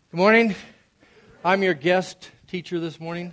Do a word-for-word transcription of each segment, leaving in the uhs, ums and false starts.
Good morning. I'm your guest teacher this morning.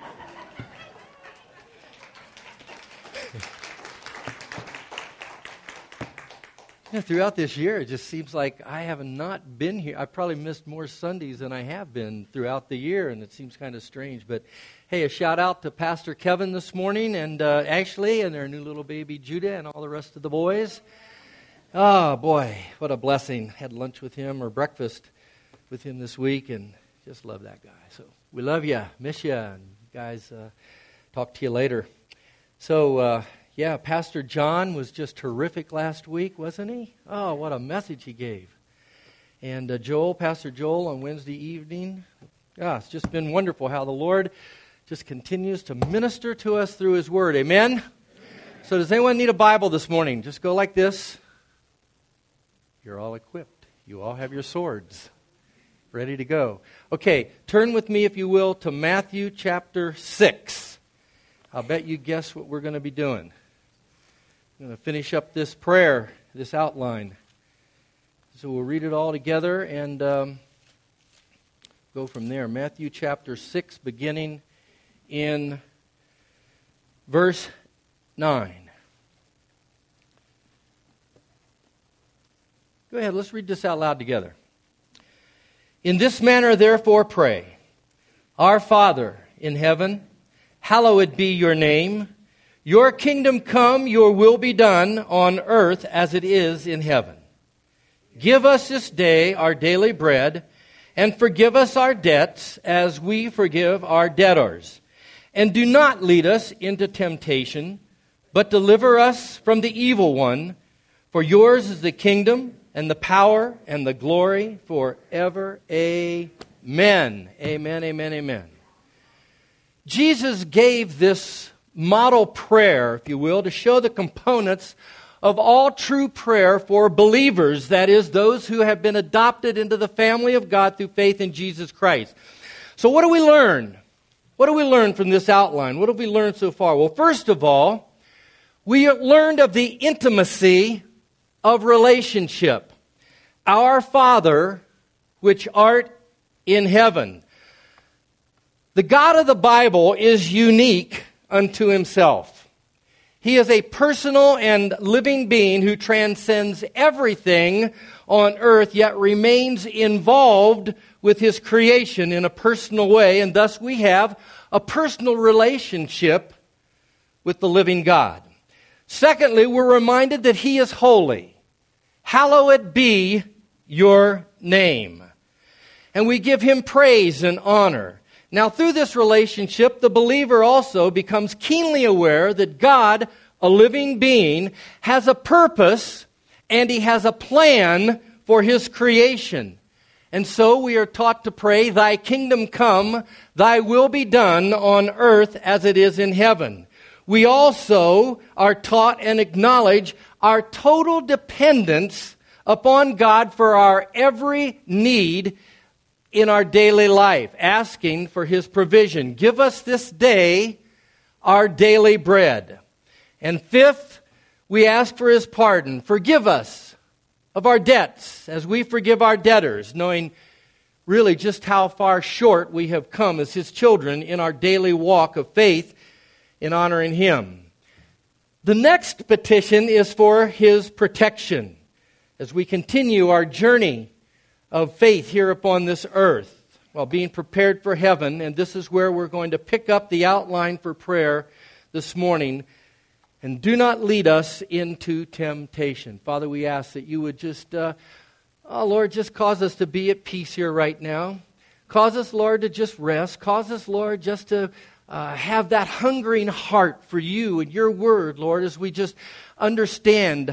Yeah, throughout this year, it just seems like I have not been here. I've probably missed more Sundays than I have been throughout the year, and it seems kind of strange. But hey, a shout out to Pastor Kevin this morning, and uh, Ashley, and their new little baby Judah, and all the rest of the boys. Oh boy, what a blessing! Had lunch with him or breakfast with him this week, and just love that guy. So we love you, miss you, and guys, uh, talk to you later. So. Uh, Yeah, Pastor John was just terrific last week, wasn't he? Oh, what a message he gave. And uh, Joel, Pastor Joel, on Wednesday evening. Yeah, it's just been wonderful how the Lord just continues to minister to us through His Word. Amen? Amen. So does anyone need a Bible this morning? Just go like this. You're all equipped. You all have your swords ready to go. Okay, turn with me, if you will, to Matthew chapter six. I'll bet you guess what we're going to be doing. I'm going to finish up this prayer, this outline. So we'll read it all together and um, go from there. Matthew chapter six, beginning in verse nine. Go ahead, let's read this out loud together. In this manner, therefore, pray. Our Father in heaven, hallowed be your name. Your kingdom come, your will be done on earth as it is in heaven. Give us this day our daily bread, and forgive us our debts as we forgive our debtors. And do not lead us into temptation, but deliver us from the evil one. For yours is the kingdom and the power and the glory forever. Amen. Amen, amen, amen. Jesus gave this model prayer, if you will, to show the components of all true prayer for believers, that is, those who have been adopted into the family of God through faith in Jesus Christ. So what do we learn? What do we learn from this outline? What have we learned so far? Well, first of all, we learned of the intimacy of relationship. Our Father, which art in heaven. The God of the Bible is unique unto Himself. He is a personal and living being who transcends everything on earth, yet remains involved with His creation in a personal way, and thus we have a personal relationship with the living God. Secondly, we're reminded that He is holy. Hallowed be your name. And we give Him praise and honor. Now, through this relationship, the believer also becomes keenly aware that God, a living being, has a purpose and He has a plan for His creation. And so we are taught to pray, Thy kingdom come, Thy will be done on earth as it is in heaven. We also are taught and acknowledge our total dependence upon God for our every need in our daily life, asking for His provision. Give us this day our daily bread. And fifth, we ask for His pardon. Forgive us of our debts as we forgive our debtors, knowing really just how far short we have come as His children in our daily walk of faith in honoring Him. The next petition is for His protection as we continue our journey of faith here upon this earth, while being prepared for heaven. And this is where we're going to pick up the outline for prayer this morning. And do not lead us into temptation. Father, we ask that you would just, uh, oh Lord, just cause us to be at peace here right now. Cause us, Lord, to just rest. Cause us, Lord, just to uh, have that hungering heart for you and your word, Lord, as we just understand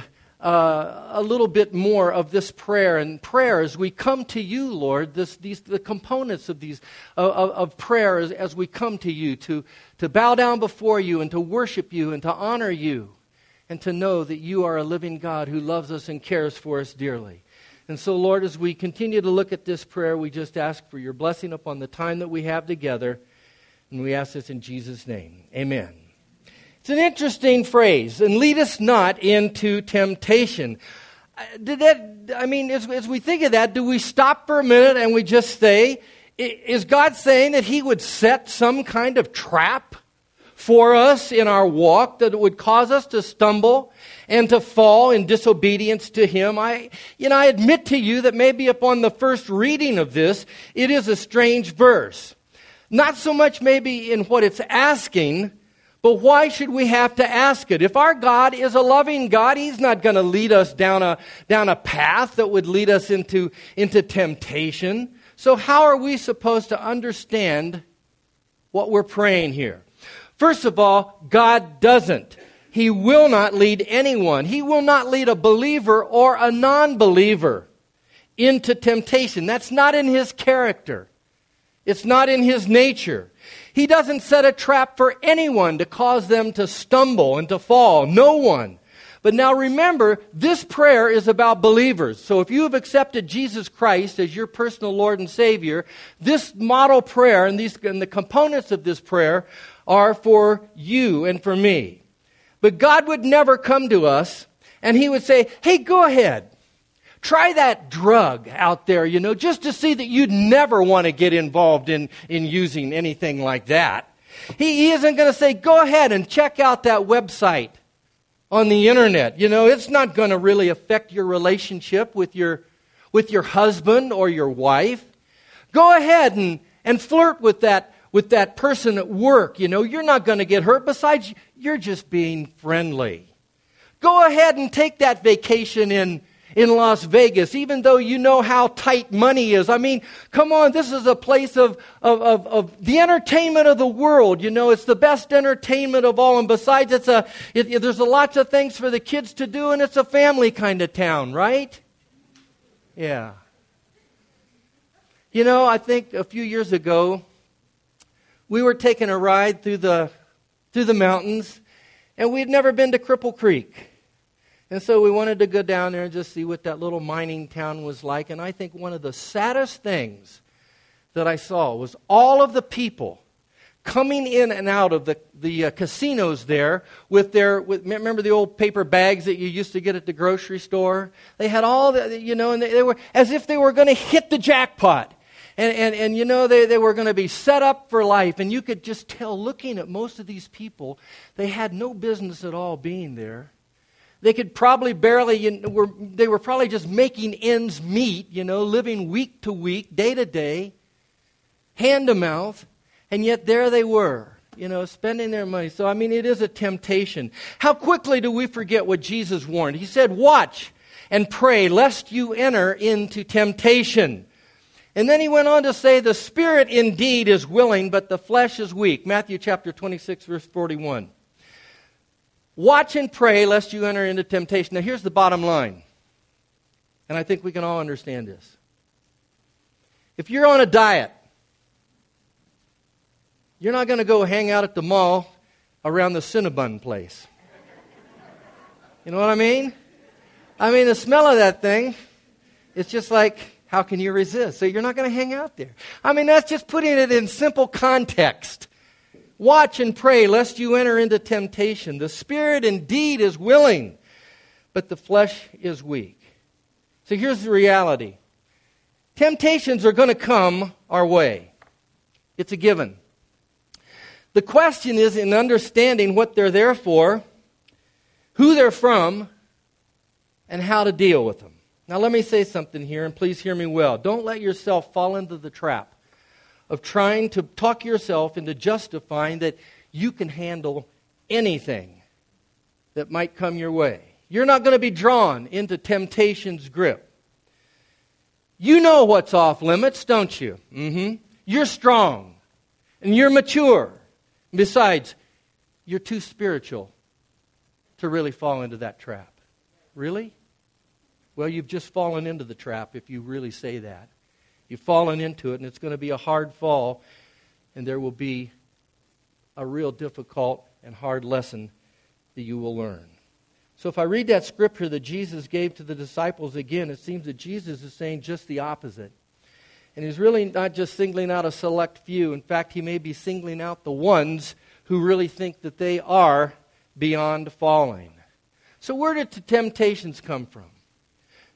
Uh, a little bit more of this prayer and prayer as we come to you, Lord. This, these the components of these uh, of, of prayer as, as we come to you to to bow down before you and to worship you and to honor you and to know that you are a living God who loves us and cares for us dearly. And so, Lord, as we continue to look at this prayer, we just ask for your blessing upon the time that we have together, and we ask this in Jesus' name. Amen. It's an interesting phrase, and lead us not into temptation. did that, I mean, as, as we think of that, do we stop for a minute and we just say, is God saying that He would set some kind of trap for us in our walk that would cause us to stumble and to fall in disobedience to Him? I, you know, I admit to you that maybe upon the first reading of this, it is a strange verse. Not so much maybe in what it's asking, but why should we have to ask it? If our God is a loving God, He's not going to lead us down a down a path that would lead us into, into temptation. So how are we supposed to understand what we're praying here? First of all, God doesn't. He will not lead anyone. He will not lead a believer or a non-believer into temptation. That's not in His character. It's not in His nature. He doesn't set a trap for anyone to cause them to stumble and to fall. No one. But now remember, this prayer is about believers. So if you have accepted Jesus Christ as your personal Lord and Savior, this model prayer and, these, and the components of this prayer are for you and for me. But God would never come to us and He would say, hey, go ahead. Try that drug out there, you know, just to see that you'd never want to get involved in, in using anything like that. He, he isn't going to say, go ahead and check out that website on the internet. You know, it's not going to really affect your relationship with your, with your husband or your wife. Go ahead and, and flirt with that, with that person at work. You know, you're not going to get hurt. Besides, you're just being friendly. Go ahead and take that vacation in in Las Vegas, even though you know how tight money is. I mean, come on, this is a place of, of, of, of the entertainment of the world. You know, it's the best entertainment of all. And besides, it's a it, there's a lots of things for the kids to do, and it's a family kind of town, right? Yeah. You know, I think a few years ago, we were taking a ride through the through the mountains, and we'd never been to Cripple Creek. And so we wanted to go down there and just see what that little mining town was like. And I think one of the saddest things that I saw was all of the people coming in and out of the, the uh, casinos there with their, with, remember the old paper bags that you used to get at the grocery store? They had all the, you know, and they, they were as if they were going to hit the jackpot. And, and, and you know, they, they were going to be set up for life. And you could just tell, looking at most of these people, they had no business at all being there. They could probably barely, you know, were, they were probably just making ends meet, you know, living week to week, day to day, hand to mouth, and yet there they were, you know, spending their money. So, I mean, it is a temptation. How quickly do we forget what Jesus warned? He said, watch and pray lest you enter into temptation. And then he went on to say, the spirit indeed is willing, but the flesh is weak. Matthew chapter twenty-six, verse forty-one. Watch and pray lest you enter into temptation. Now here's the bottom line. And I think we can all understand this. If you're on a diet, you're not going to go hang out at the mall around the Cinnabon place. You know what I mean? I mean, the smell of that thing, it's just like, how can you resist? So you're not going to hang out there. I mean, that's just putting it in simple context. Watch and pray lest you enter into temptation. The spirit indeed is willing, but the flesh is weak. So here's the reality. Temptations are going to come our way. It's a given. The question is in understanding what they're there for, who they're from, and how to deal with them. Now let me say something here, and please hear me well. Don't let yourself fall into the trap of trying to talk yourself into justifying that you can handle anything that might come your way. You're not going to be drawn into temptation's grip. You know what's off limits, don't you? Mm-hmm. You're strong, and you're mature. Besides, you're too spiritual to really fall into that trap. Really? Well, you've just fallen into the trap if you really say that. You've fallen into it, and it's going to be a hard fall, and there will be a real difficult and hard lesson that you will learn. So if I read that scripture that Jesus gave to the disciples again, it seems that Jesus is saying just the opposite. And he's really not just singling out a select few. In fact, he may be singling out the ones who really think that they are beyond falling. So where did the temptations come from?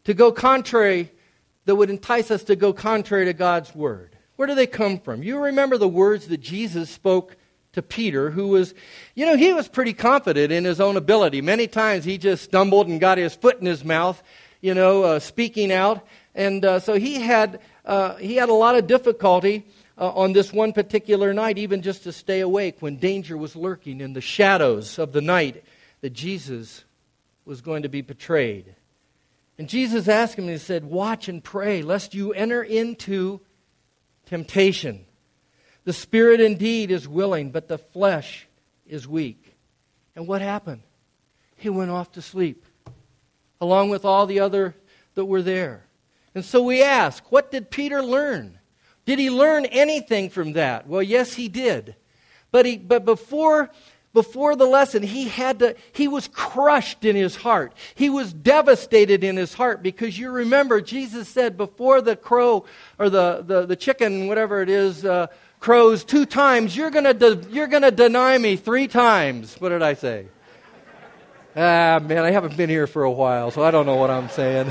to go contrary, that would entice us to go contrary to God's word. Where do they come from? You remember the words that Jesus spoke to Peter, who was, you know, he was pretty confident in his own ability. Many times he just stumbled and got his foot in his mouth, you know, uh, speaking out. And uh, so he had uh, he had a lot of difficulty uh, on this one particular night, even just to stay awake when danger was lurking in the shadows of the night that Jesus was going to be betrayed. And Jesus asked him, and he said, watch and pray, lest you enter into temptation. The spirit indeed is willing, but the flesh is weak. And what happened? He went off to sleep, along with all the other that were there. And so we ask, what did Peter learn? Did he learn anything from that? Well, yes, he did. But he, but before, before the lesson, he had to. He was crushed in his heart. He was devastated in his heart because you remember Jesus said before the crow or the the, the chicken, whatever it is, uh, crows two times. You're gonna de- you're gonna deny me three times. What did I say? Ah, man, I haven't been here for a while, so I don't know what I'm saying.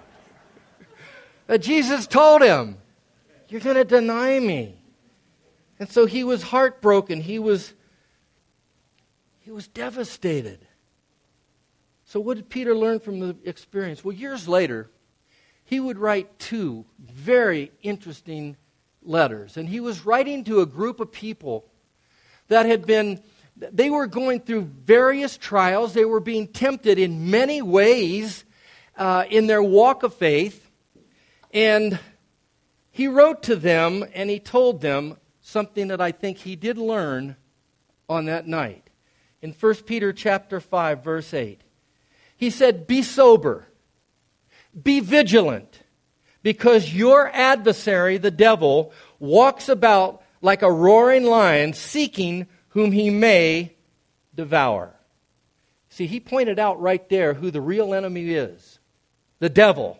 But Jesus told him, you're going to deny me. And so he was heartbroken. He was, he was devastated. So what did Peter learn from the experience? Well, years later, he would write two very interesting letters. And he was writing to a group of people that had been, they were going through various trials. They were being tempted in many ways uh, in their walk of faith. And he wrote to them and he told them something that I think he did learn on that night. In First Peter chapter five, verse eight, he said, be sober, be vigilant, because your adversary, the devil, walks about like a roaring lion, seeking whom he may devour. See, he pointed out right there who the real enemy is, the devil.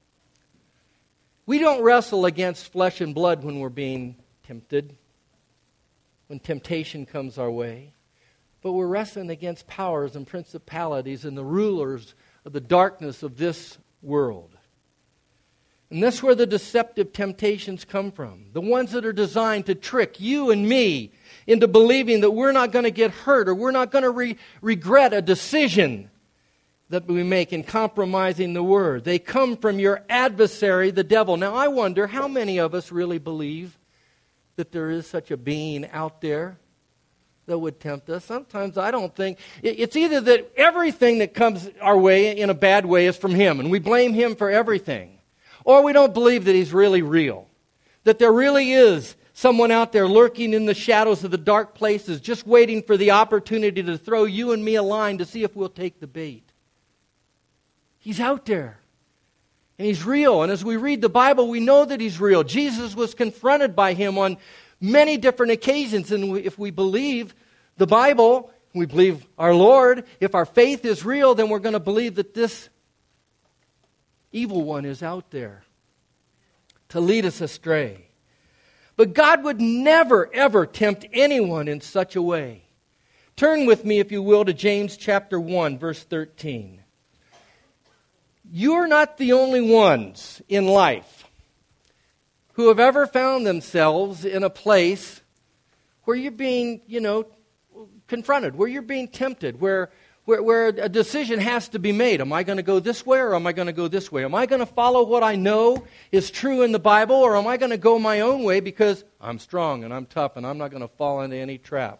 We don't wrestle against flesh and blood when we're being tempted, when temptation comes our way. But we're wrestling against powers and principalities and the rulers of the darkness of this world. And that's where the deceptive temptations come from. The ones that are designed to trick you and me into believing that we're not going to get hurt or we're not going to re- regret a decision that we make in compromising the word. They come from your adversary, the devil. Now, I wonder how many of us really believe that there is such a being out there that would tempt us. Sometimes I don't think. It's either that everything that comes our way in a bad way is from him, and we blame him for everything. Or we don't believe that he's really real. That there really is someone out there lurking in the shadows of the dark places, just waiting for the opportunity to throw you and me a line to see if we'll take the bait. He's out there. And he's real. And as we read the Bible, we know that he's real. Jesus was confronted by him on many different occasions. And if we believe the Bible, we believe our Lord, if our faith is real, then we're going to believe that this evil one is out there to lead us astray. But God would never, ever tempt anyone in such a way. Turn with me, if you will, to James chapter one, verse thirteen. You're not the only ones in life who have ever found themselves in a place where you're being, you know, confronted, where you're being tempted, where, where, where a decision has to be made. Am I going to go this way or am I going to go this way? Am I going to follow what I know is true in the Bible or am I going to go my own way because I'm strong and I'm tough and I'm not going to fall into any trap?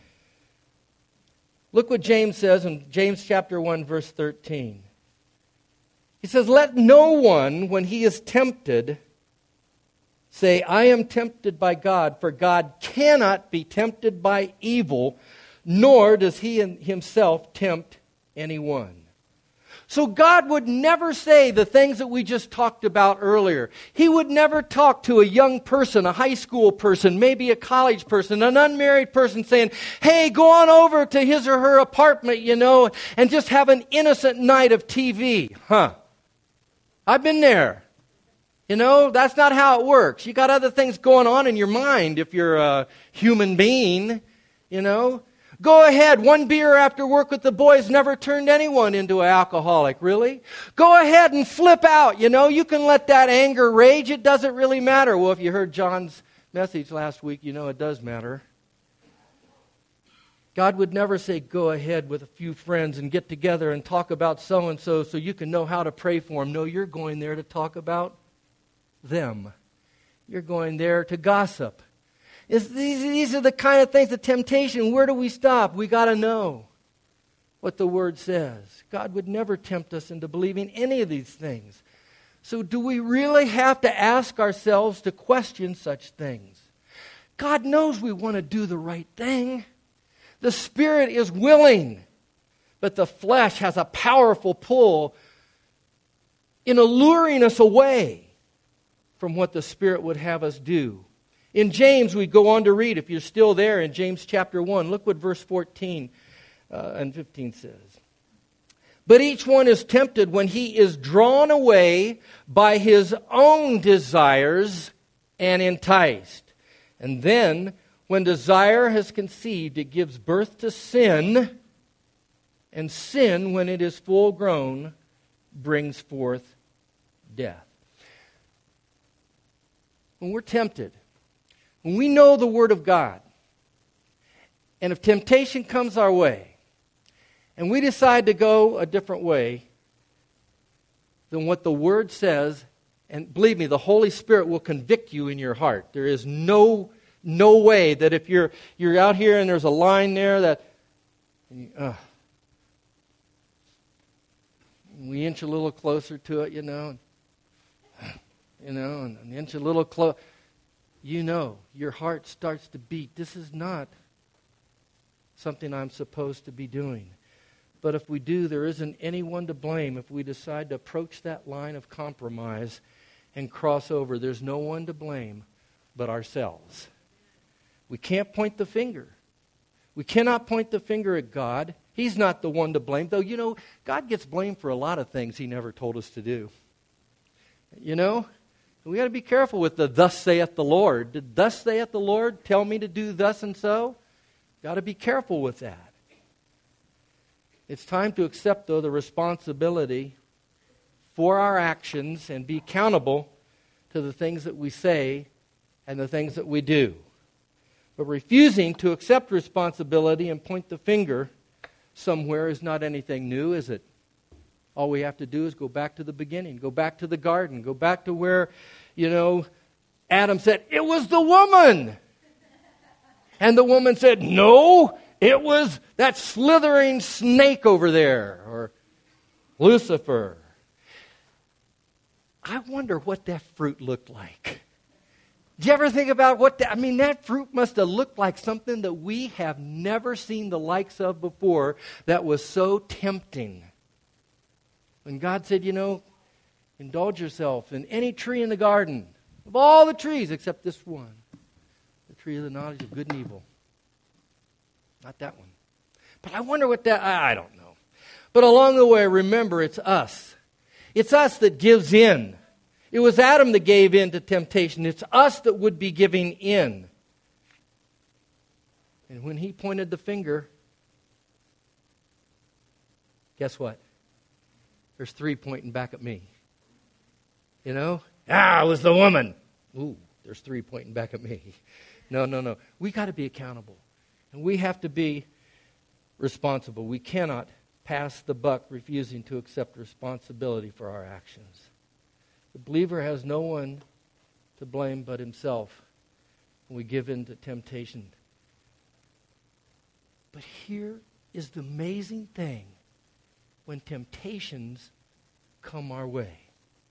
Look what James says in James chapter one, verse thirteen. He says, let no one, when he is tempted, say, I am tempted by God, for God cannot be tempted by evil, nor does he himself tempt anyone. So God would never say the things that we just talked about earlier. He would never talk to a young person, a high school person, maybe a college person, an unmarried person saying, hey, go on over to his or her apartment, you know, and just have an innocent night of T V. Huh. I've been there. You know, that's not how it works. You got other things going on in your mind if you're a human being, you know. Go ahead, one beer after work with the boys never turned anyone into an alcoholic, really? Go ahead and flip out, you know, you can let that anger rage, it doesn't really matter. Well, if you heard John's message last week, you know it does matter. God would never say, go ahead with a few friends and get together and talk about so-and-so so you can know how to pray for them. No, you're going there to talk about them. You're going there to gossip. It's, these, these are the kind of things, the temptation. Where do we stop? We got to know what the Word says. God would never tempt us into believing any of these things. So do we really have to ask ourselves to question such things? God knows we want to do the right thing. The Spirit is willing, but the flesh has a powerful pull in alluring us away from what the Spirit would have us do. In James, we go on to read, if you're still there, in James chapter one, look what verse fourteen uh, and fifteen says. But each one is tempted when he is drawn away by his own desires and enticed. And then, when desire has conceived, it gives birth to sin, and sin, when it is full grown, brings forth death. When we're tempted, when we know the Word of God, and if temptation comes our way, and we decide to go a different way than what the Word says, and believe me, the Holy Spirit will convict you in your heart. There is no No way that if you're you're out here and there's a line there that you, uh, we inch a little closer to it, you know, you know, and an inch a little close, you know, your heart starts to beat. This is not something I'm supposed to be doing. But if we do, there isn't anyone to blame if we decide to approach that line of compromise and cross over. There's no one to blame but ourselves. We can't point the finger. We cannot point the finger at God. He's not the one to blame. Though, you know, God gets blamed for a lot of things He never told us to do. You know, we got to be careful with the thus saith the Lord. Did thus saith the Lord tell me to do thus and so? Got to be careful with that. It's time to accept, though, the responsibility for our actions and be accountable to the things that we say and the things that we do. But refusing to accept responsibility and point the finger somewhere is not anything new, is it? All we have to do is go back to the beginning, go back to the garden, go back to where, you know, Adam said, it was the woman. And the woman said, no, it was that slithering snake over there, or Lucifer. I wonder what that fruit looked like. Did you ever think about what that, I mean, that fruit must have looked like something that we have never seen the likes of before that was so tempting. When God said, you know, indulge yourself in any tree in the garden, of all the trees except this one, the tree of the knowledge of good and evil. Not that one. But I wonder what that, I don't know. But along the way, remember, it's us. It's us that gives in. It was Adam that gave in to temptation. It's us that would be giving in. And when he pointed the finger, guess what? There's three pointing back at me. You know? Ah, it was the woman. Ooh, there's three pointing back at me. No, no, no. We got to be accountable. And we have to be responsible. We cannot pass the buck refusing to accept responsibility for our actions. The believer has no one to blame but himself when we give in to temptation. But here is the amazing thing when temptations come our way.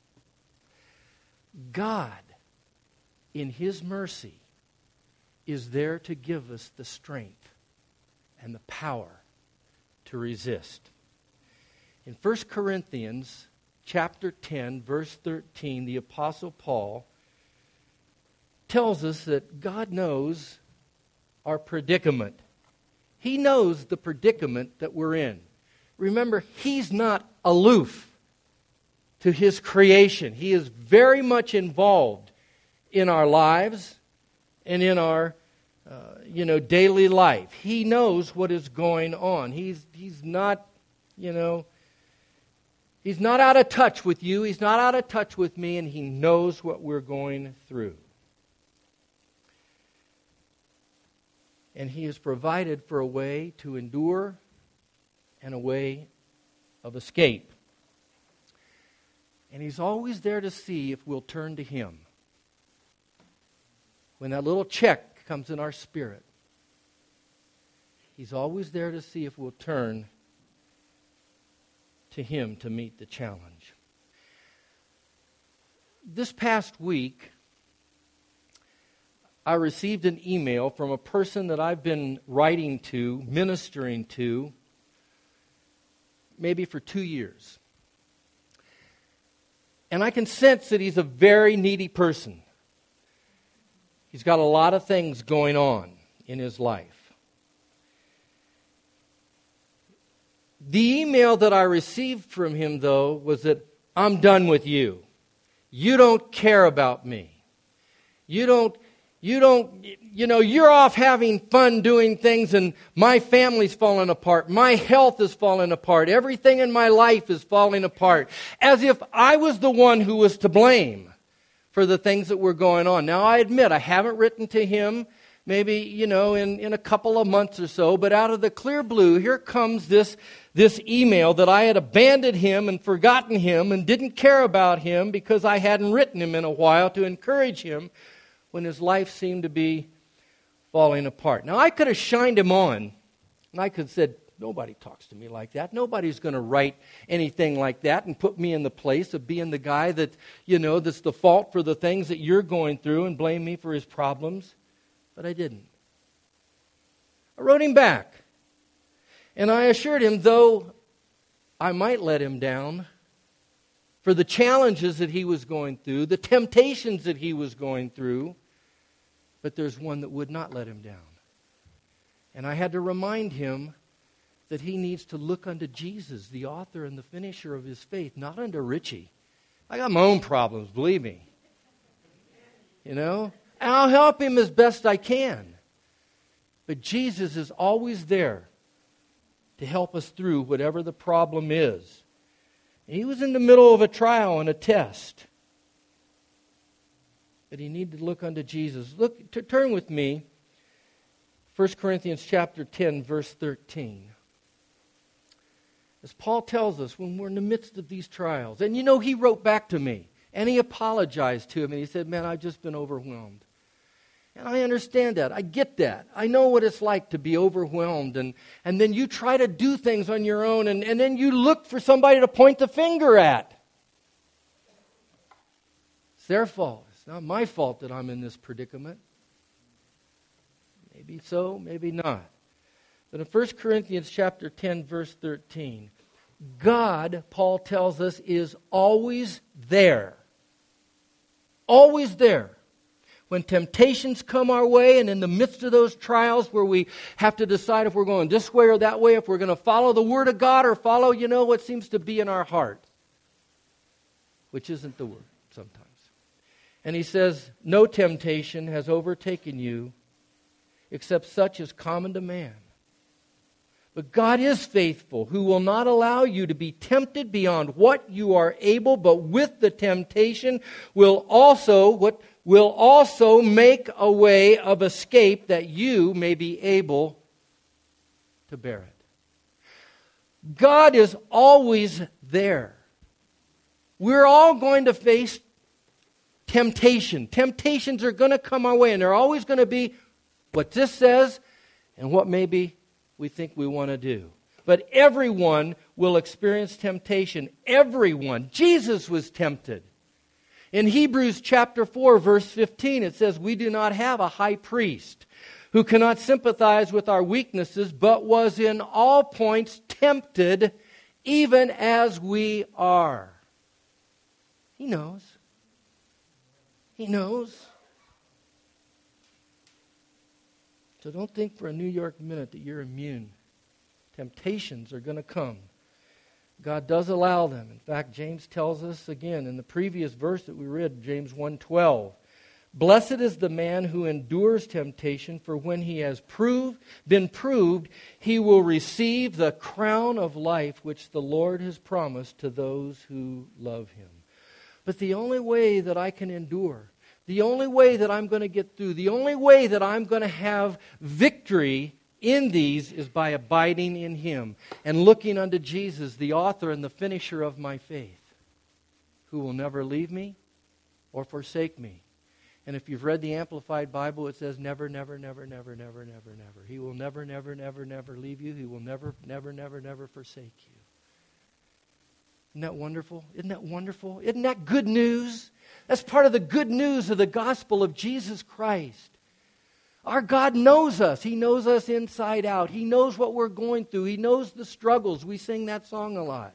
God, in His mercy, is there to give us the strength and the power to resist. In First Corinthians chapter ten, verse thirteen, the Apostle Paul tells us that God knows our predicament. He knows the predicament that we're in. Remember, He's not aloof to His creation. He is very much involved in our lives and in our uh, you know, daily life. He knows what is going on. He's, he's not, you know, he's not out of touch with you. He's not out of touch with me, and He knows what we're going through. And He has provided for a way to endure and a way of escape. And He's always there to see if we'll turn to Him. When that little check comes in our spirit, He's always there to see if we'll turn to Him to meet the challenge. This past week, I received an email from a person that I've been writing to, ministering to, maybe for two years. And I can sense that he's a very needy person. He's got a lot of things going on in his life. The email that I received from him, though, was that I'm done with you. You don't care about me. You don't, you don't, you know, you're off having fun doing things and my family's falling apart. My health is falling apart. Everything in my life is falling apart. As if I was the one who was to blame for the things that were going on. Now, I admit, I haven't written to him maybe, you know, in, in a couple of months or so, but out of the clear blue, here comes this, this email that I had abandoned him and forgotten him and didn't care about him because I hadn't written him in a while to encourage him when his life seemed to be falling apart. Now, I could have shined him on, and I could have said, nobody talks to me like that. Nobody's going to write anything like that and put me in the place of being the guy that, you know, that's the fault for the things that you're going through and blame me for his problems. But I didn't. I wrote him back. And I assured him, though I might let him down for the challenges that he was going through, the temptations that he was going through, but there's one that would not let him down. And I had to remind him that he needs to look unto Jesus, the author and the finisher of his faith, not unto Richie. I got my own problems, believe me. You know? And I'll help him as best I can. But Jesus is always there to help us through whatever the problem is. He was in the middle of a trial and a test. But he needed to look unto Jesus. Look, to turn with me, First Corinthians chapter ten, verse thirteen. As Paul tells us, when we're in the midst of these trials, and you know, he wrote back to me, and he apologized to him, and he said, man, I've just been overwhelmed. And I understand that. I get that. I know what it's like to be overwhelmed. And, and then you try to do things on your own. And, and then you look for somebody to point the finger at. It's their fault. It's not my fault that I'm in this predicament. Maybe so, maybe not. But in First Corinthians chapter ten, verse thirteen, God, Paul tells us, is always there. Always there. When temptations come our way and in the midst of those trials where we have to decide if we're going this way or that way, if we're going to follow the Word of God or follow, you know, what seems to be in our heart, which isn't the Word sometimes. And he says, no temptation has overtaken you except such as common to man. But God is faithful, who will not allow you to be tempted beyond what you are able, but with the temptation will also what will also make a way of escape that you may be able to bear it. God is always there. We're all going to face temptation. Temptations are going to come our way, and they're always going to be what this says and what maybe we think we want to do. But everyone will experience temptation. Everyone. Jesus was tempted. In Hebrews chapter four, verse fifteen, it says, we do not have a high priest who cannot sympathize with our weaknesses, but was in all points tempted, even as we are. He knows. He knows. So don't think for a New York minute that you're immune. Temptations are going to come. God does allow them. In fact, James tells us again in the previous verse that we read, James one twelve, Blessed is the man who endures temptation, for when he has proved, been proved, he will receive the crown of life which the Lord has promised to those who love him. But the only way that I can endure, the only way that I'm going to get through, the only way that I'm going to have victory in these is by abiding in him and looking unto Jesus, the author and the finisher of my faith, who will never leave me or forsake me. And if you've read the Amplified Bible, it says never, never, never, never, never, never, never. He will never, never, never, never leave you. He will never, never, never, never forsake you. Isn't that wonderful? Isn't that wonderful? Isn't that good news? That's part of the good news of the gospel of Jesus Christ. Our God knows us. He knows us inside out. He knows what we're going through. He knows the struggles. We sing that song a lot.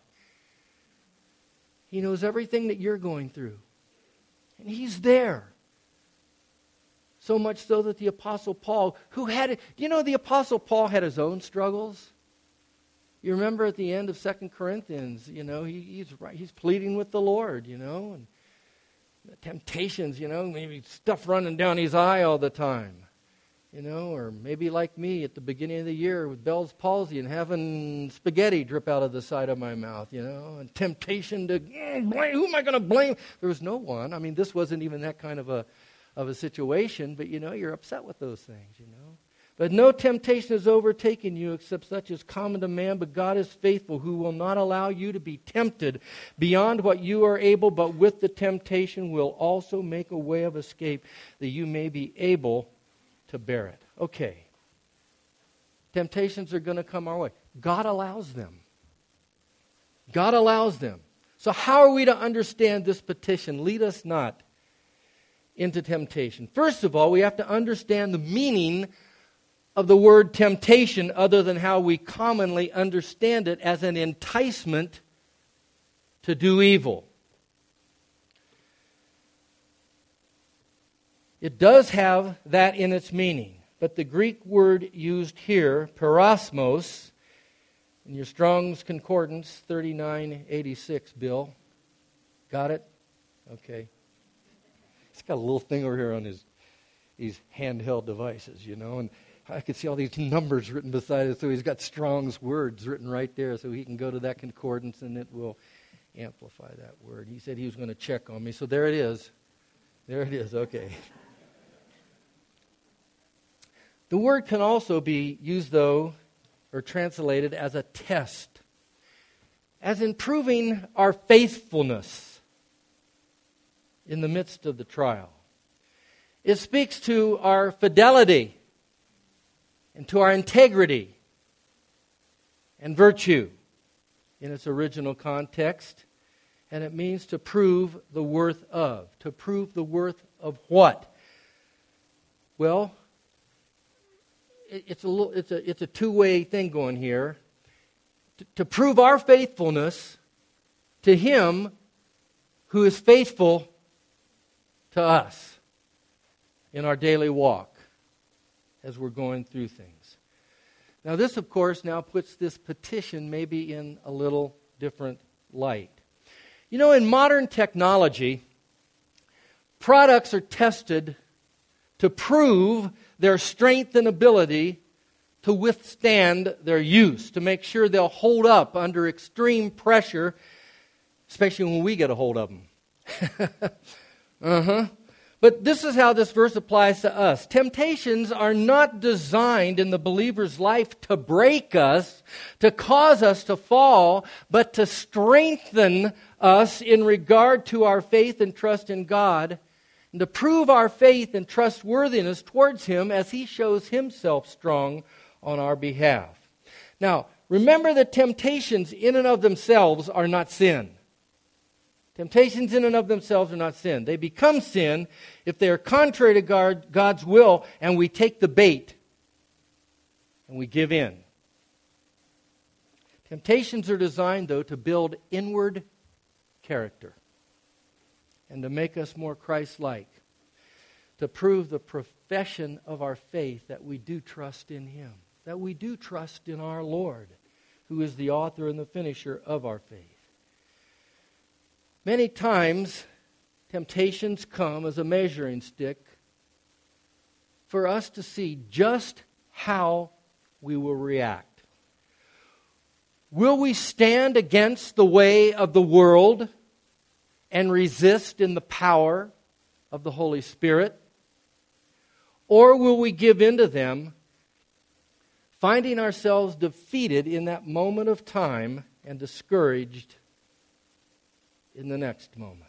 He knows everything that you're going through. And He's there. So much so that the Apostle Paul, who had, you know, the Apostle Paul had his own struggles. You remember at the end of Second Corinthians, you know, he, he's he's pleading with the Lord, you know, and the temptations, you know, maybe stuff running down his eye all the time, you know, or maybe like me at the beginning of the year with Bell's palsy and having spaghetti drip out of the side of my mouth, you know, and temptation to mm, blame. Who am I going to blame? There was no one. I mean, this wasn't even that kind of a of a situation, but you know, you're upset with those things, you know. But no temptation has overtaken you except such as common to man, but God is faithful, who will not allow you to be tempted beyond what you are able, but with the temptation will also make a way of escape that you may be able to bear it. Okay. Temptations are going to come our way. God allows them. God allows them. So how are we to understand this petition? Lead us not into temptation. First of all, we have to understand the meaning of the word temptation other than how we commonly understand it as an enticement to do evil. It does have that in its meaning, but the Greek word used here, perasmos, in your Strong's Concordance, thirty-nine eighty-six, Bill. Got it? Okay. He's got a little thing over here on his these handheld devices, you know, and I could see all these numbers written beside it, so he's got Strong's words written right there, so he can go to that concordance and it will amplify that word. He said he was going to check on me, so there it is. There it is, okay. The word can also be used, though, or translated as a test, as in proving our faithfulness in the midst of the trial. It speaks to our fidelity and to our integrity and virtue in its original context. And it means to prove the worth of. To prove the worth of what? Well, it, it's a little, it's a it's a two-way thing going here. To, to prove our faithfulness to Him who is faithful to us in our daily walk as we're going through things. Now this, of course, now puts this petition maybe in a little different light. You know, in modern technology, products are tested to prove their strength and ability to withstand their use, to make sure they'll hold up under extreme pressure, especially when we get a hold of them. uh-huh. But this is how this verse applies to us. Temptations are not designed in the believer's life to break us, to cause us to fall, but to strengthen us in regard to our faith and trust in God, and to prove our faith and trustworthiness towards Him as He shows Himself strong on our behalf. Now, remember that temptations in and of themselves are not sin. Temptations in and of themselves are not sin. They become sin if they are contrary to God, God's will and we take the bait and we give in. Temptations are designed, though, to build inward character and to make us more Christ-like, to prove the profession of our faith that we do trust in Him, that we do trust in our Lord, who is the author and the finisher of our faith. Many times, temptations come as a measuring stick for us to see just how we will react. Will we stand against the way of the world and resist in the power of the Holy Spirit? Or will we give in to them, finding ourselves defeated in that moment of time and discouraged in the next moment?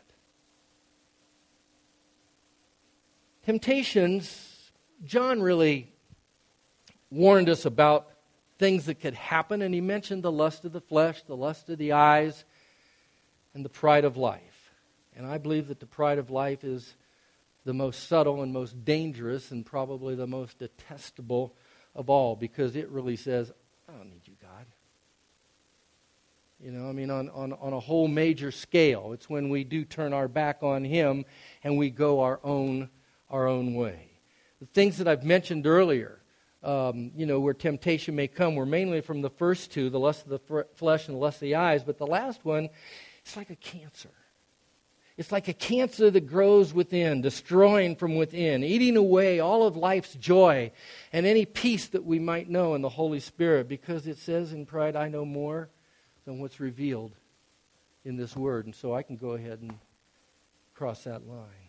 Temptations, John really warned us about things that could happen, and he mentioned the lust of the flesh, the lust of the eyes, and the pride of life. And I believe that the pride of life is the most subtle and most dangerous and probably the most detestable of all, because it really says, I don't need you, God. You know, I mean, on, on, on a whole major scale, it's when we do turn our back on Him and we go our own, our own way. The things that I've mentioned earlier, um, you know, where temptation may come, were mainly from the first two, the lust of the f- flesh and the lust of the eyes, but the last one, it's like a cancer. It's like a cancer that grows within, destroying from within, eating away all of life's joy and any peace that we might know in the Holy Spirit, because it says in pride, I know more than what's revealed in this word. And so I can go ahead and cross that line.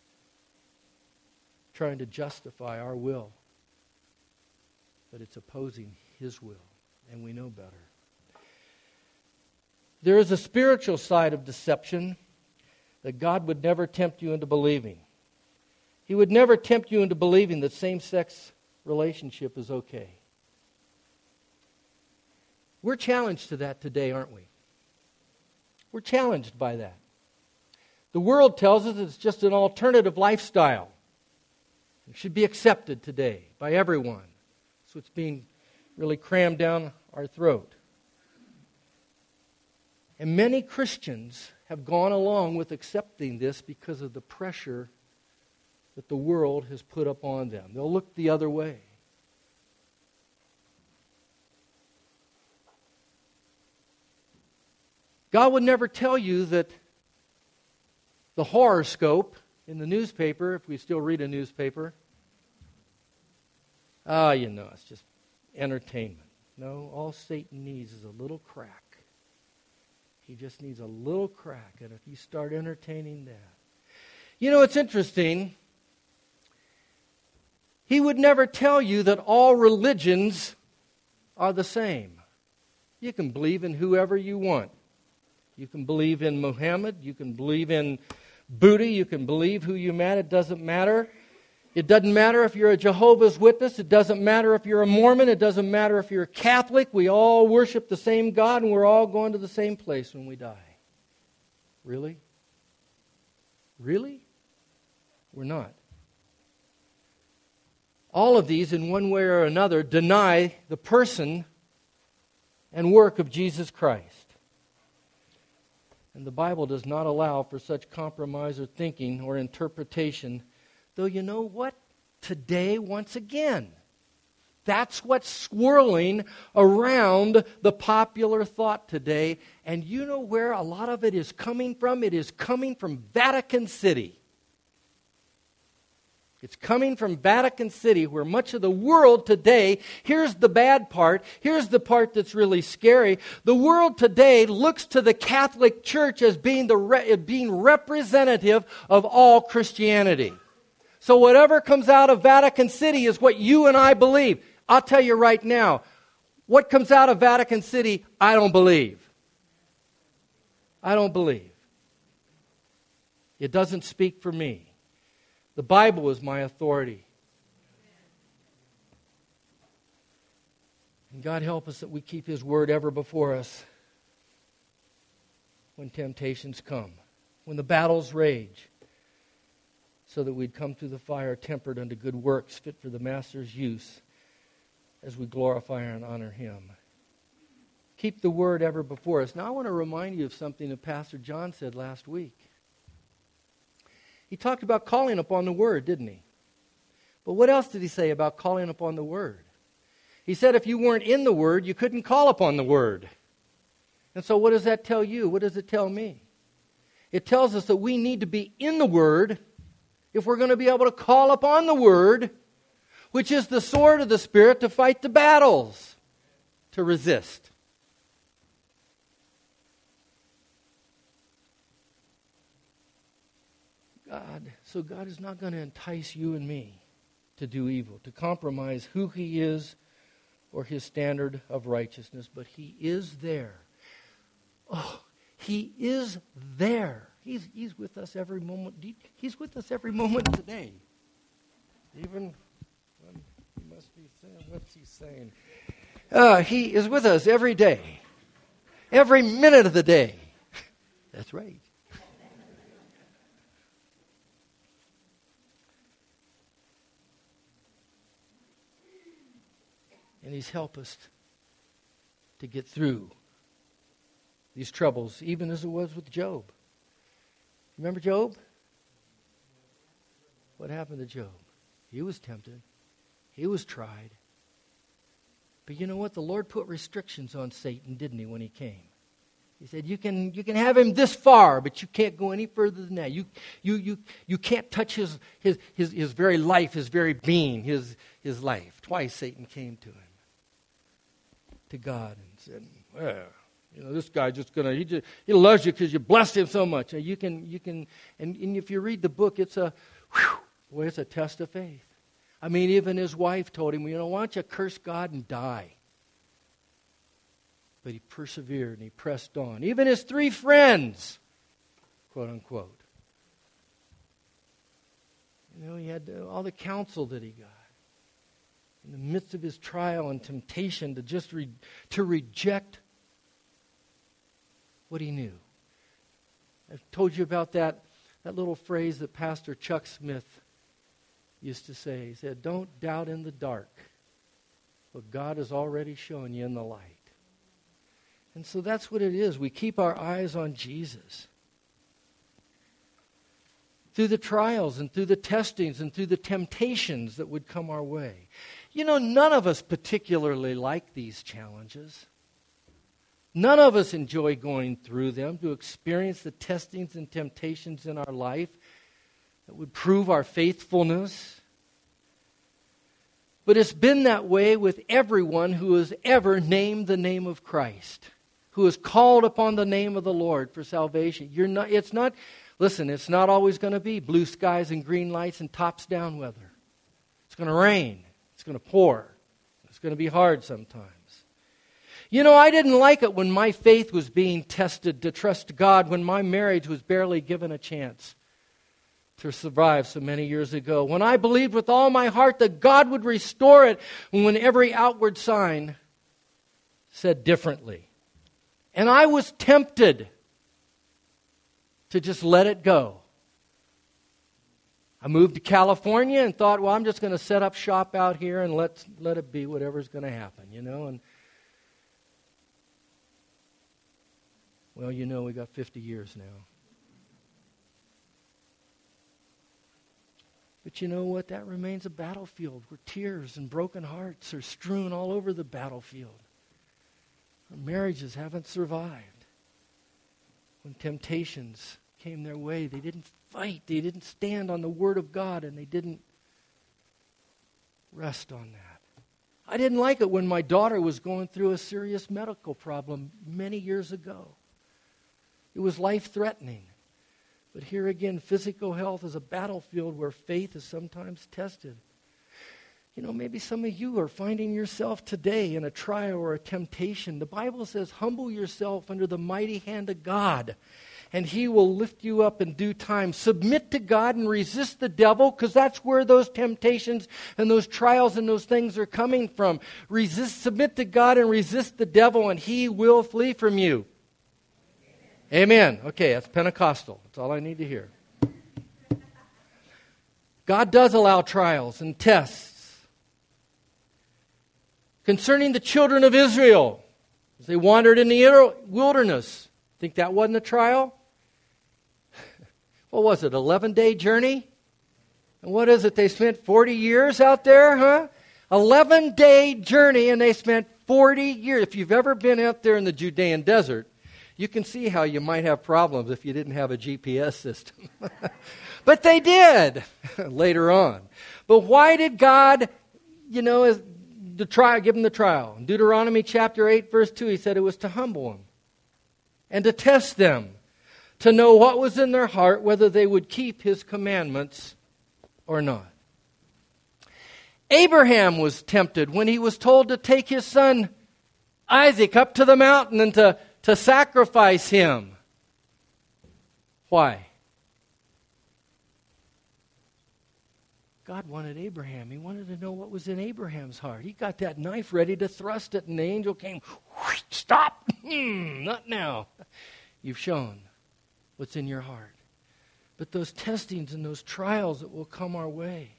Trying to justify our will, but it's opposing His will, and we know better. There is a spiritual side of deception that God would never tempt you into believing. He would never tempt you into believing that same-sex relationship is okay. We're challenged to that today, aren't we? We're challenged by that. The world tells us it's just an alternative lifestyle. It should be accepted today by everyone. So it's being really crammed down our throat. And many Christians have gone along with accepting this because of the pressure that the world has put upon them. They'll look the other way. God would never tell you that the horoscope in the newspaper, if we still read a newspaper, ah, you know, it's just entertainment. No, all Satan needs is a little crack. He just needs a little crack, and if you start entertaining that. You know, it's interesting. He would never tell you that all religions are the same. You can believe in whoever you want. You can believe in Muhammad. You can believe in Buddha. You can believe who you met. It doesn't matter. It doesn't matter if you're a Jehovah's Witness. It doesn't matter if you're a Mormon. It doesn't matter if you're a Catholic. We all worship the same God, and we're all going to the same place when we die. Really? Really? We're not. All of these, in one way or another, deny the person and work of Jesus Christ. And the Bible does not allow for such compromise or thinking or interpretation. Though you know what? Today, once again, that's what's swirling around the popular thought today. And you know where a lot of it is coming from? It is coming from Vatican City. It's coming from Vatican City, where much of the world today, here's the bad part, here's the part that's really scary. The world today looks to the Catholic Church as being, the re- being representative of all Christianity. So whatever comes out of Vatican City is what you and I believe. I'll tell you right now, what comes out of Vatican City, I don't believe. I don't believe. It doesn't speak for me. The Bible is my authority. And God help us that we keep His Word ever before us when temptations come, when the battles rage, so that we'd come through the fire tempered unto good works, fit for the Master's use, as we glorify and honor Him. Keep the Word ever before us. Now I want to remind you of something that Pastor John said last week. He talked about calling upon the Word, didn't he? But what else did he say about calling upon the Word? He said if you weren't in the Word, you couldn't call upon the Word. And so what does that tell you? What does it tell me? It tells us that we need to be in the Word if we're going to be able to call upon the Word, which is the sword of the Spirit, to fight the battles, to resist. God, so God is not going to entice you and me to do evil, to compromise who He is or His standard of righteousness, but He is there. Oh, He is there. He's, he's with us every moment. He's with us every moment of the day. Even when He must be saying, what's He saying? Uh, he is with us every day. Every minute of the day. That's right. And He's helped us to get through these troubles, even as it was with Job. Remember Job? What happened to Job? He was tempted. He was tried. But you know what? The Lord put restrictions on Satan, didn't He, when he came? He said, you can you can have him this far, but you can't go any further than that. You you you you can't touch his his his, his very life, his very being, his his life. Twice Satan came to him, to God, and said, well, you know, this guy just gonna he just he loves you because you blessed him so much. And you can you can and, and if you read the book, it's a whew, boy, it's a test of faith. I mean, even his wife told him, you know, why don't you curse God and die? But he persevered and he pressed on. Even his three friends, quote unquote. You know, he had all the counsel that he got. In the midst of his trial and temptation to just re- to reject what he knew. I've told you about that, that little phrase that Pastor Chuck Smith used to say. He said, don't doubt in the dark what God has already shown you in the light. And so that's what it is. We keep our eyes on Jesus. Through the trials and through the testings and through the temptations that would come our way. You know, none of us particularly like these challenges. None of us enjoy going through them, to experience the testings and temptations in our life that would prove our faithfulness. But it's been that way with everyone who has ever named the name of Christ, who has called upon the name of the Lord for salvation. You're not, it's not, listen, it's not always going to be blue skies and green lights and tops down weather. It's going to rain. It's going to pour. It's going to be hard sometimes. You know, I didn't like it when my faith was being tested to trust God, when my marriage was barely given a chance to survive so many years ago. When I believed with all my heart that God would restore it, and when every outward sign said differently. And I was tempted to just let it go. I moved to California and thought, well, I'm just going to set up shop out here and let let it be whatever's going to happen, you know. And well, you know, we got fifty years now. But you know what? That remains a battlefield where tears and broken hearts are strewn all over the battlefield. Our marriages haven't survived. When temptations came their way, they didn't fight. They didn't stand on the Word of God, and they didn't rest on that. I didn't like it when my daughter was going through a serious medical problem many years ago. It was life-threatening. But here again, physical health is a battlefield where faith is sometimes tested. You know, maybe some of you are finding yourself today in a trial or a temptation. The Bible says, humble yourself under the mighty hand of God, and He will lift you up in due time. Submit to God and resist the devil, because that's where those temptations and those trials and those things are coming from. Resist, submit to God and resist the devil, and he will flee from you. Amen. Okay, that's Pentecostal. That's all I need to hear. God does allow trials and tests. Concerning the children of Israel, as they wandered in the wilderness, think that wasn't a trial? What was it, eleven-day journey? And what is it, they spent forty years out there, huh? eleven-day journey, and they spent forty years. If you've ever been out there in the Judean desert, You can see how you might have problems if you didn't have a G P S system. But they did later on. But why did God, you know, as the trial, give them the trial? In Deuteronomy chapter eight, verse two, he said it was to humble them and to test them, to know what was in their heart, whether they would keep his commandments or not. Abraham was tempted when he was told to take his son Isaac up to the mountain and to, to sacrifice him. Why? God wanted Abraham. He wanted to know what was in Abraham's heart. He got that knife ready to thrust it, and the angel came, whoosh, stop! Hmm, not now. You've shown what's in your heart. But those testings and those trials that will come our way.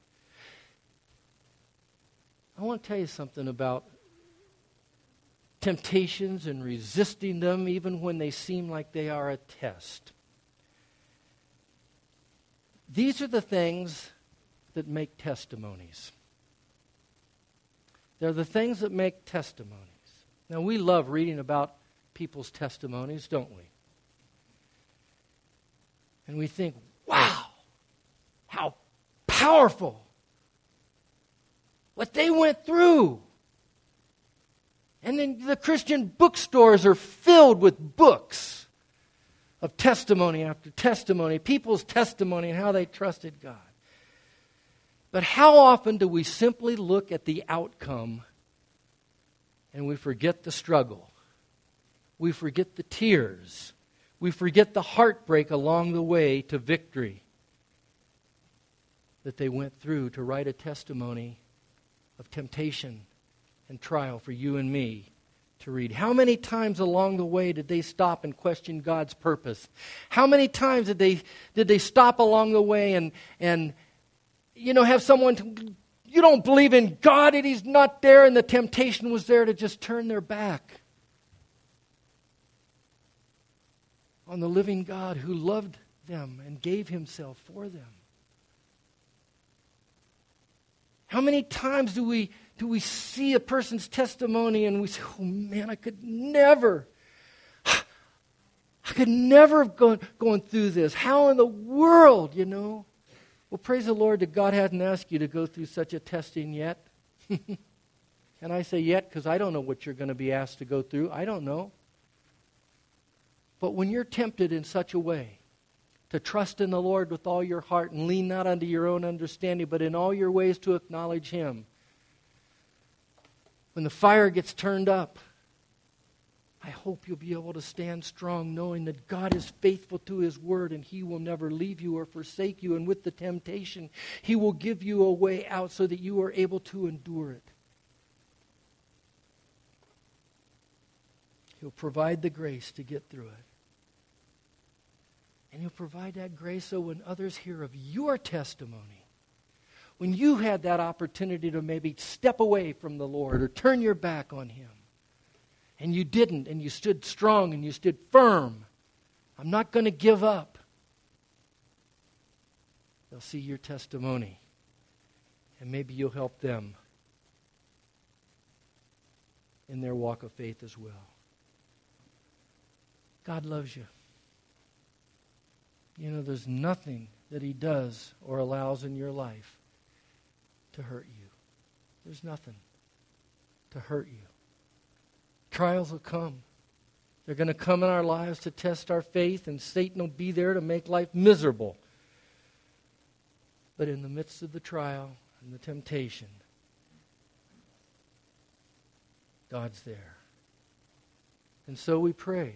I want to tell you something about temptations and resisting them even when they seem like they are a test. These are the things that make testimonies. They're the things that make testimonies. Now, we love reading about people's testimonies, don't we? And we think, wow, how powerful what they went through. And then the Christian bookstores are filled with books of testimony after testimony, people's testimony and how they trusted God. But how often do we simply look at the outcome and we forget the struggle? We forget the tears. We forget the heartbreak along the way to victory that they went through to write a testimony of temptation and trial for you and me to read. How many times along the way did they stop and question God's purpose? How many times did they did they stop along the way and and you know have someone to, you don't believe in God and He's not there, and the temptation was there to just turn their back on the living God who loved them and gave Himself for them. How many times do we do we see a person's testimony and we say, oh man, I could never, I could never have gone, gone through this. How in the world, you know? Well, praise the Lord that God hasn't asked you to go through such a testing yet. And I say yet because I don't know what you're going to be asked to go through. I don't know. But when you're tempted in such a way, to trust in the Lord with all your heart and lean not unto your own understanding, but in all your ways to acknowledge Him. When the fire gets turned up, I hope you'll be able to stand strong knowing that God is faithful to His word and He will never leave you or forsake you. And with the temptation, He will give you a way out so that you are able to endure it. He'll provide the grace to get through it. And He'll provide that grace so when others hear of your testimony, when you had that opportunity to maybe step away from the Lord or turn your back on Him, and you didn't, and you stood strong and you stood firm, I'm not going to give up. They'll see your testimony, and maybe you'll help them in their walk of faith as well. God loves you. You know, there's nothing that He does or allows in your life to hurt you. There's nothing to hurt you. Trials will come. They're going to come in our lives to test our faith, and Satan will be there to make life miserable. But in the midst of the trial and the temptation, God's there. And so we pray.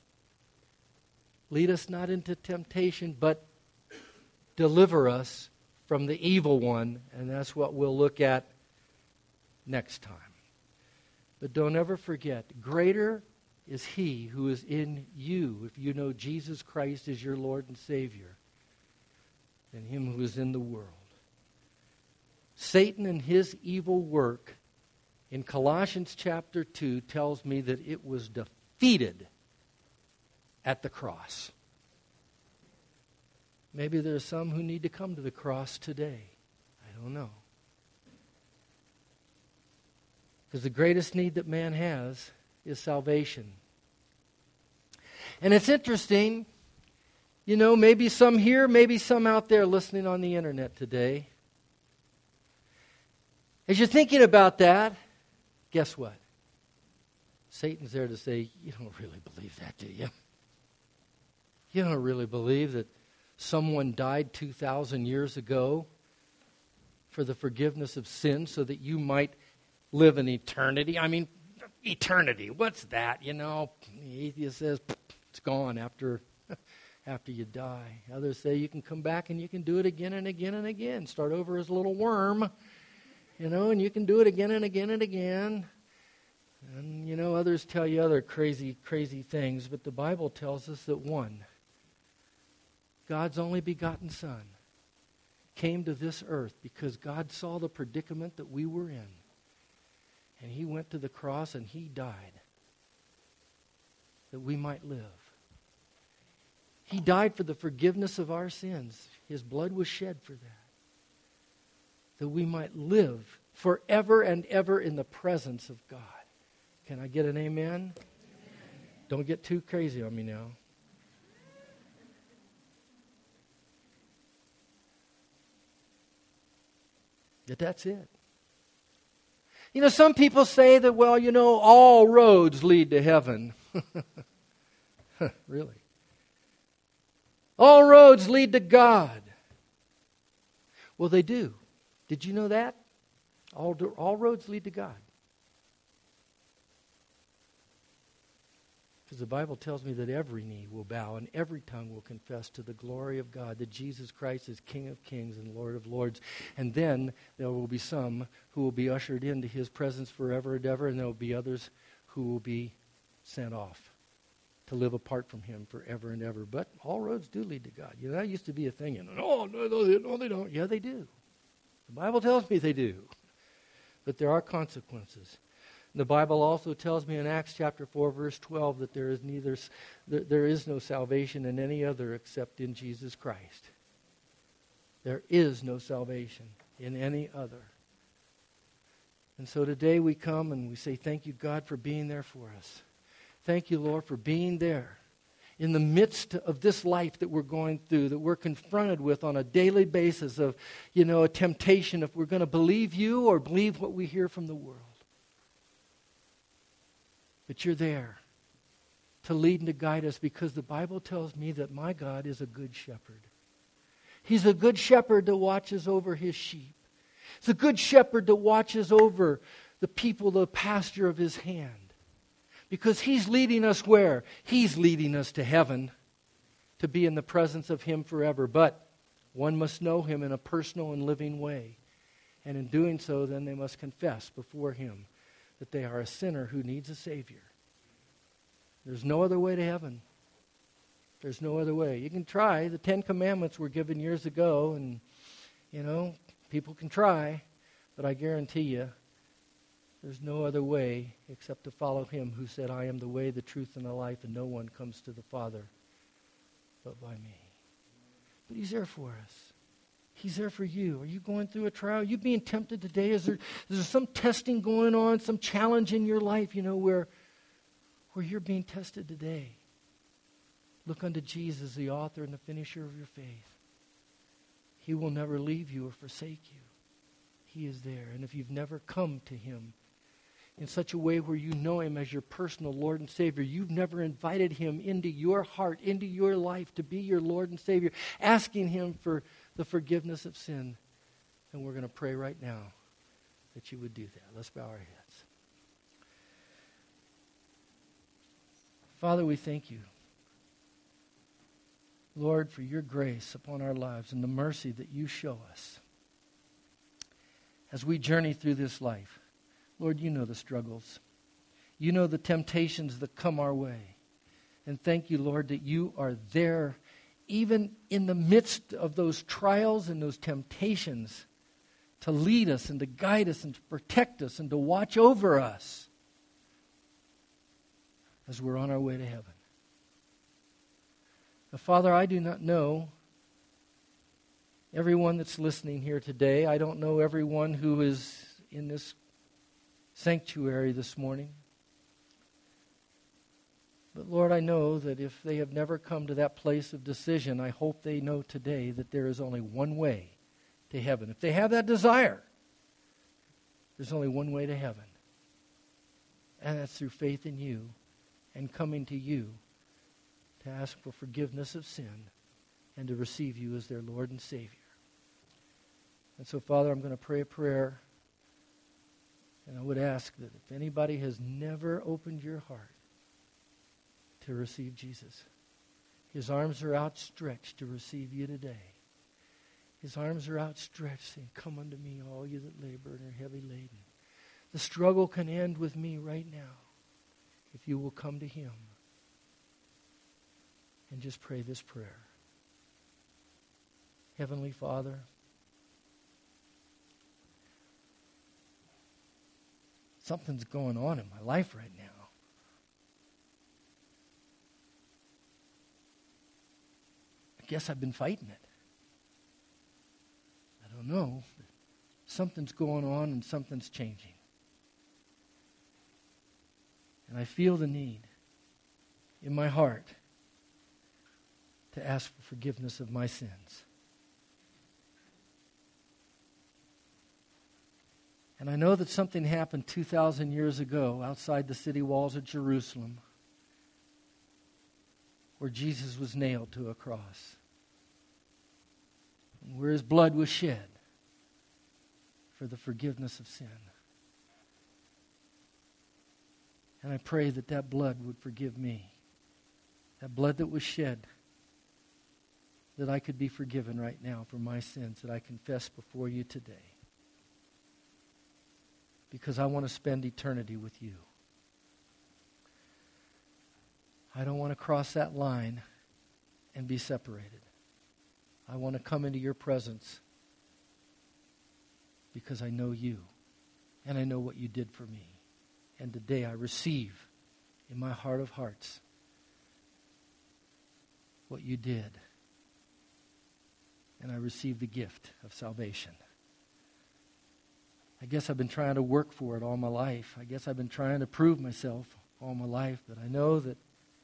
Lead us not into temptation, but deliver us from the evil one. And that's what we'll look at next time. But don't ever forget, greater is He who is in you, if you know Jesus Christ is your Lord and Savior, than him who is in the world. Satan and his evil work in Colossians chapter two tells me that it was defeated at the cross. Maybe there's some who need to come to the cross today. I don't know. Because the greatest need that man has is salvation. And it's interesting, you know, maybe some here, maybe some out there listening on the internet today. As you're thinking about that, guess what? Satan's there to say, you don't really believe that, do you? You don't really believe that someone died two thousand years ago for the forgiveness of sin so that you might live in eternity? I mean, eternity, what's that? You know, the atheist says it's gone after, after you die. Others say you can come back and you can do it again and again and again. Start over as a little worm, you know, and you can do it again and again and again. And, you know, others tell you other crazy, crazy things, but the Bible tells us that one, God's only begotten Son, came to this earth because God saw the predicament that we were in. And He went to the cross and He died that we might live. He died for the forgiveness of our sins. His blood was shed for that. That we might live forever and ever in the presence of God. Can I get an amen? Amen. Don't get too crazy on me now. But that's it. You know, some people say that, well, you know, all roads lead to heaven. Really? All roads lead to God. Well, they do. Did you know that? All, do, all roads lead to God. Because the Bible tells me that every knee will bow and every tongue will confess to the glory of God that Jesus Christ is King of kings and Lord of lords. And then there will be some who will be ushered into His presence forever and ever, and there will be others who will be sent off to live apart from Him forever and ever. But all roads do lead to God. You know, that used to be a thing. You know, oh, no, no, they, no, they don't. Yeah, they do. The Bible tells me they do. But there are consequences. The Bible also tells me in Acts chapter four, verse twelve, that there is neither there, there is no salvation in any other except in Jesus Christ. There is no salvation in any other. And so today we come and we say, thank you, God, for being there for us. Thank you, Lord, for being there in the midst of this life that we're going through, that we're confronted with on a daily basis of, you know, a temptation if we're going to believe you or believe what we hear from the world. But you're there to lead and to guide us, because the Bible tells me that my God is a good shepherd. He's a good shepherd that watches over His sheep. He's a good shepherd that watches over the people, the pasture of His hand. Because He's leading us where? He's leading us to heaven, to be in the presence of Him forever. But one must know Him in a personal and living way. And in doing so, then they must confess before Him that they are a sinner who needs a Savior. There's no other way to heaven. There's no other way. You can try. The Ten Commandments were given years ago, and, you know, people can try, but I guarantee you, there's no other way except to follow Him who said, I am the way, the truth, and the life, and no one comes to the Father but by me. But He's there for us. He's there for you. Are you going through a trial? Are you being tempted today? Is there, is there some testing going on, some challenge in your life, you know, where, where you're being tested today? Look unto Jesus, the author and the finisher of your faith. He will never leave you or forsake you. He is there. And if you've never come to Him in such a way where you know Him as your personal Lord and Savior, you've never invited Him into your heart, into your life to be your Lord and Savior, asking Him for the forgiveness of sin, then we're going to pray right now that you would do that. Let's bow our heads. Father, we thank you, Lord, for your grace upon our lives and the mercy that you show us as we journey through this life. Lord, you know the struggles. You know the temptations that come our way. And thank you, Lord, that you are there even in the midst of those trials and those temptations to lead us and to guide us and to protect us and to watch over us as we're on our way to heaven. Now, Father, I do not know everyone that's listening here today. I don't know everyone who is in this sanctuary this morning. But Lord, I know that if they have never come to that place of decision, I hope they know today that there is only one way to heaven. If they have that desire, there's only one way to heaven. And that's through faith in you and coming to you to ask for forgiveness of sin and to receive you as their Lord and Savior. And so, Father, I'm going to pray a prayer. And I would ask that if anybody has never opened your heart to receive Jesus, his arms are outstretched to receive you today. His arms are outstretched saying, come unto me, all you that labor and are heavy laden. The struggle can end with me right now if you will come to him and just pray this prayer. Heavenly Father, something's going on in my life right now. I guess I've been fighting it. I don't know. Something's going on and something's changing. And I feel the need in my heart to ask for forgiveness of my sins. And I know that something happened two thousand years ago outside the city walls of Jerusalem where Jesus was nailed to a cross, and where his blood was shed for the forgiveness of sin. And I pray that that blood would forgive me. That blood that was shed, that I could be forgiven right now for my sins that I confess before you today. Because I want to spend eternity with you. I don't want to cross that line and be separated. I want to come into your presence because I know you and I know what you did for me. And today I receive in my heart of hearts what you did. And I receive the gift of salvation. I guess I've been trying to work for it all my life. I guess I've been trying to prove myself all my life. But I know that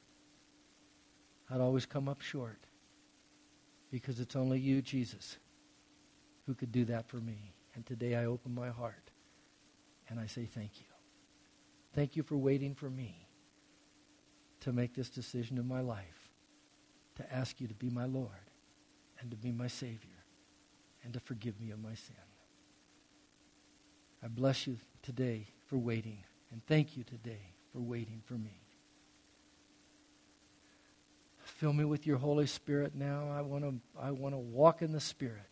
I'd always come up short. Because it's only you, Jesus, who could do that for me. And today I open my heart and I say thank you. Thank you for waiting for me to make this decision in my life, to ask you to be my Lord and to be my Savior and to forgive me of my sin. I bless you today for waiting, and thank you today for waiting for me. Fill me with your Holy Spirit now. I want to I want to walk in the Spirit.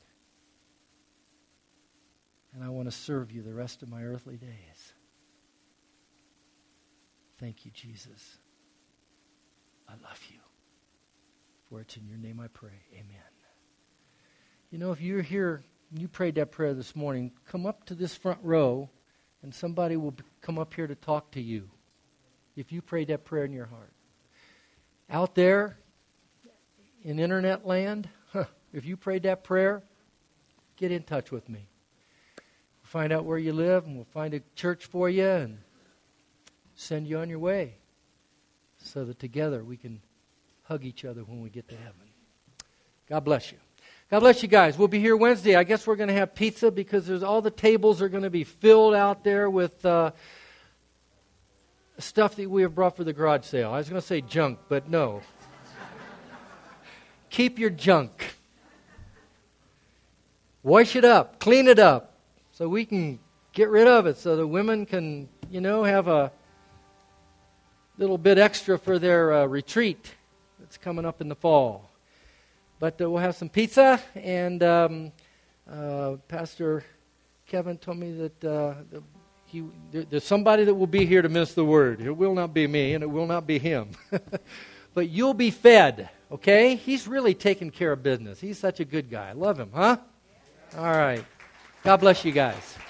And I want to serve you the rest of my earthly days. Thank you, Jesus. I love you. For it's in your name I pray. Amen. You know, if you're here and you prayed that prayer this morning, come up to this front row and somebody will come up here to talk to you if you prayed that prayer in your heart. Out there in internet land, huh, if you prayed that prayer, get in touch with me. We'll find out where you live and we'll find a church for you and send you on your way so that together we can hug each other when we get to heaven. God bless you. God bless you guys. We'll be here Wednesday. I guess we're going to have pizza because there's all the tables are going to be filled out there with uh, stuff that we have brought for the garage sale. I was going to say junk, but no. Keep your junk. Wash it up. Clean it up so we can get rid of it so the women can, you know, have a little bit extra for their uh, retreat that's coming up in the fall. But uh, we'll have some pizza, and um, uh, Pastor Kevin told me that uh, the, he, there, there's somebody that will be here to minister the word. It will not be me, and it will not be him. But you'll be fed, okay? He's really taking care of business. He's such a good guy. I love him, huh? All right. God bless you guys.